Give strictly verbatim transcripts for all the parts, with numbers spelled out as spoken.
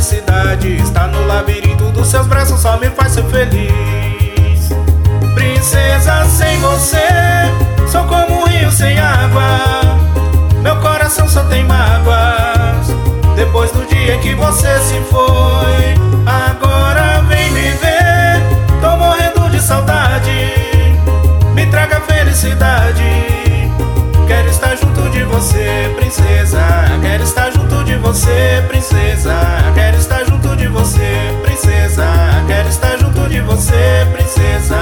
felicidade está no labirinto dos seus braços, só me faz ser feliz. Princesa, sem você sou como um rio sem água, meu coração só tem mágoas depois do dia que você se foi. Agora vem me ver, tô morrendo de saudade, me traga felicidade. Quero estar junto de você, princesa. Quero estar junto de você, princesa. Quero estar junto de você, princesa. Quero estar junto de você, princesa.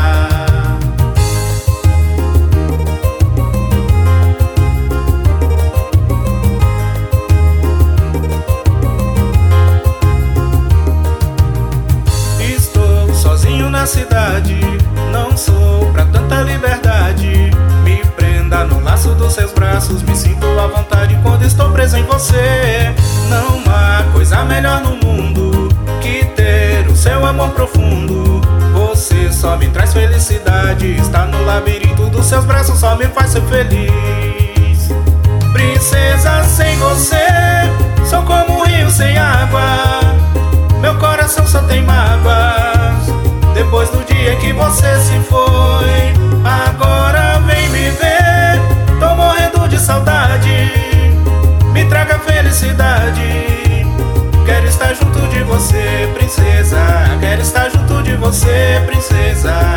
Estou sozinho na cidade, não sou pra tanta liberdade. Me prenda no laço dos seus braços, me sinto à vontade quando estou preso em você. Não há coisa melhor no mundo que ter o seu amor profundo. Você só me traz felicidade, está no labirinto dos seus braços, só me faz ser feliz. Princesa, sem você sou como um rio sem água, meu coração só tem mágoas depois do dia que você se foi. Agora vem me ver, tô morrendo de saudade, me traga felicidade. Quero estar junto de você, princesa. Quero estar junto de você, princesa.